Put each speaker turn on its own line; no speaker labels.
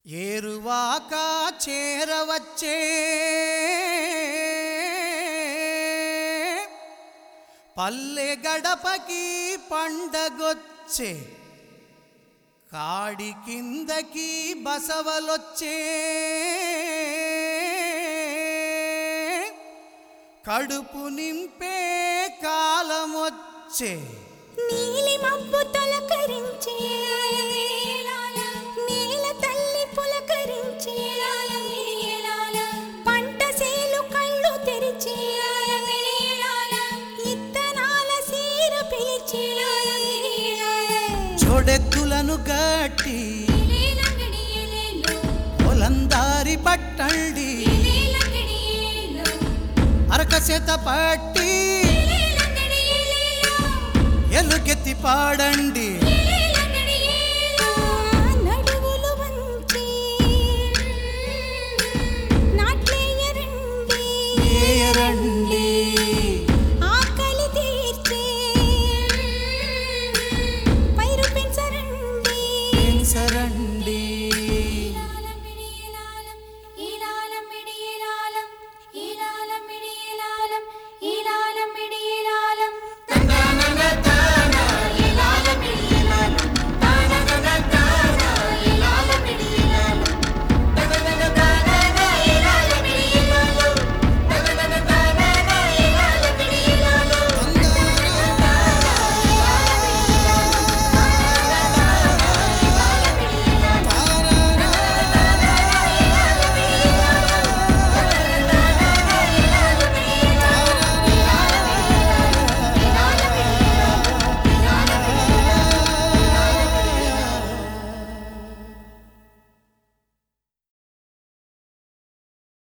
ఏరువాక చేరవచ్చే పల్లె గడపకి పండగొచ్చే కాడి కిందకి బసవలొచ్చే కడుపు నింపే కాలమొచ్చే
నీలి మబ్బు తొలకరించే నేల తల్లి పులకరించే పంట సేలు కళ్ళు తెరిచే ఇత్తనాల సీర పిలిచే
జోడెత్తులను గట్టి పొలందారి పట్టండి అరకసేత పట్టి ఎలుగెత్తి పాడండి
నడువులు వంచి
నాట్లేయరండి
ఆకలి తీర్చే పైరు పెంచరండి